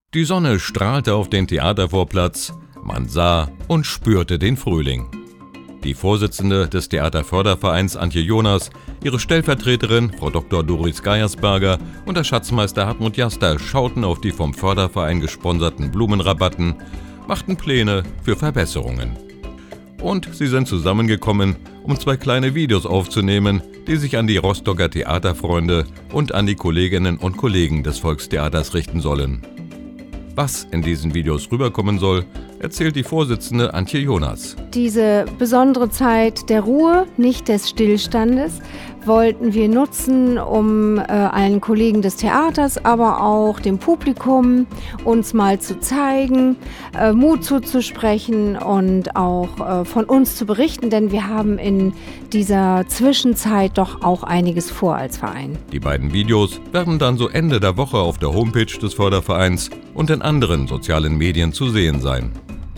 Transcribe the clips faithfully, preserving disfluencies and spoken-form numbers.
Die Sonne strahlte auf den Theatervorplatz, man sah und spürte den Frühling. Die Vorsitzende des Theaterfördervereins Antje Jonas, ihre Stellvertreterin Frau Doktor Doris Geiersberger und der Schatzmeister Hartmut Jaster schauten auf die vom Förderverein gesponserten Blumenrabatten, machten Pläne für Verbesserungen. Und sie sind zusammengekommen, um zwei kleine Videos aufzunehmen, die sich an die Rostocker Theaterfreunde und an die Kolleginnen und Kollegen des Volkstheaters richten sollen. Was in diesen Videos rüberkommen soll, erzählt die Vorsitzende Antje Jonas. Diese besondere Zeit der Ruhe, nicht des Stillstandes, wollten wir nutzen, um äh, allen Kollegen des Theaters, aber auch dem Publikum uns mal zu zeigen, äh, Mut zuzusprechen und auch äh, von uns zu berichten, denn wir haben in dieser Zwischenzeit doch auch einiges vor als Verein. Die beiden Videos werden dann so Ende der Woche auf der Homepage des Fördervereins und in anderen sozialen Medien zu sehen sein.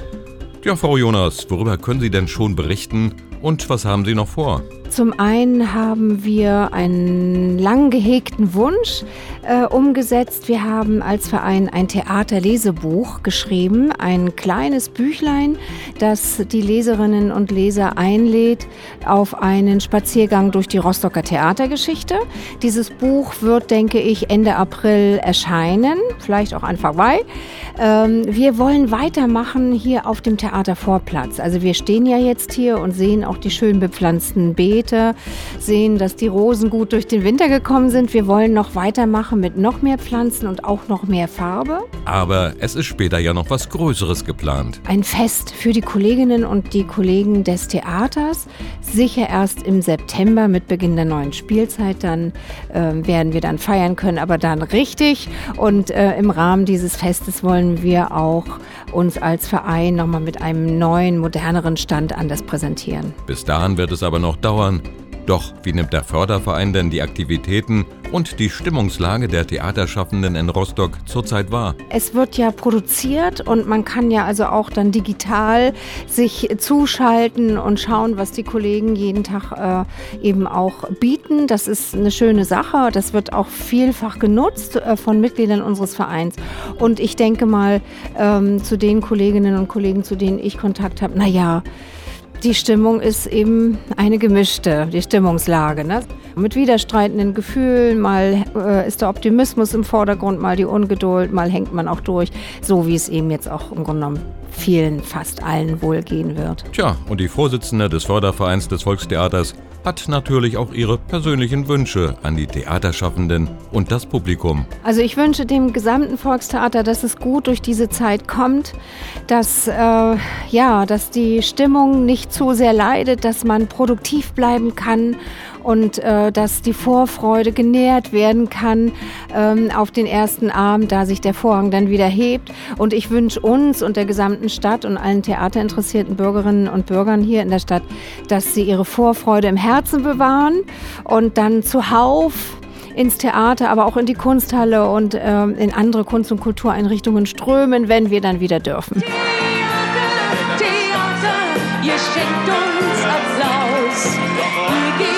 Ja, Frau Jonas, worüber können Sie denn schon berichten und was haben Sie noch vor? Zum einen haben wir einen lang gehegten Wunsch äh, umgesetzt. Wir haben als Verein ein Theaterlesebuch geschrieben, ein kleines Büchlein, das die Leserinnen und Leser einlädt auf einen Spaziergang durch die Rostocker Theatergeschichte. Dieses Buch wird, denke ich, Ende April erscheinen, vielleicht auch Anfang Mai. Ähm, wir wollen weitermachen hier auf dem Theatervorplatz. Also wir stehen ja jetzt hier und sehen auch die schön bepflanzten Beete, sehen, dass die Rosen gut durch den Winter gekommen sind. Wir wollen noch weitermachen mit noch mehr Pflanzen und auch noch mehr Farbe. Aber es ist später ja noch was Größeres geplant. Ein Fest für die Kolleginnen und die Kollegen des Theaters. Sicher erst im September mit Beginn der neuen Spielzeit. Dann äh, werden wir dann feiern können, aber dann richtig. Und äh, im Rahmen dieses Festes wollen wir auch uns als Verein nochmal mit einem neuen, moderneren Stand anders präsentieren. Bis dahin wird es aber noch dauern. Doch wie nimmt der Förderverein denn die Aktivitäten und die Stimmungslage der Theaterschaffenden in Rostock zurzeit wahr? Es wird ja produziert und man kann ja also auch dann digital sich zuschalten und schauen, was die Kollegen jeden Tag äh, eben auch bieten. Das ist eine schöne Sache. Das wird auch vielfach genutzt äh, von Mitgliedern unseres Vereins. Und ich denke mal, ähm, zu den Kolleginnen und Kollegen, zu denen ich Kontakt habe, naja, die Stimmung ist eben eine gemischte, die Stimmungslage, ne? Mit widerstreitenden Gefühlen, mal äh, ist der Optimismus im Vordergrund, mal die Ungeduld, mal hängt man auch durch, so wie es eben jetzt auch im Grunde genommen vielen, fast allen wohl gehen wird. Tja, und die Vorsitzende des Fördervereins des Volkstheaters hat natürlich auch ihre persönlichen Wünsche an die Theaterschaffenden und das Publikum. Also ich wünsche dem gesamten Volkstheater, dass es gut durch diese Zeit kommt, dass, äh, ja, dass die Stimmung nicht zu sehr leidet, dass man produktiv bleiben kann und äh, dass die Vorfreude genährt werden kann ähm, auf den ersten Abend, da sich der Vorhang dann wieder hebt. Und ich wünsche uns und der gesamten Stadt und allen theaterinteressierten Bürgerinnen und Bürgern hier in der Stadt, dass sie ihre Vorfreude im Herzen bewahren und dann zuhauf ins Theater, aber auch in die Kunsthalle und ähm, in andere Kunst- und Kultureinrichtungen strömen, wenn wir dann wieder dürfen. Theater, Theater, ihr schenkt uns Applaus. Wir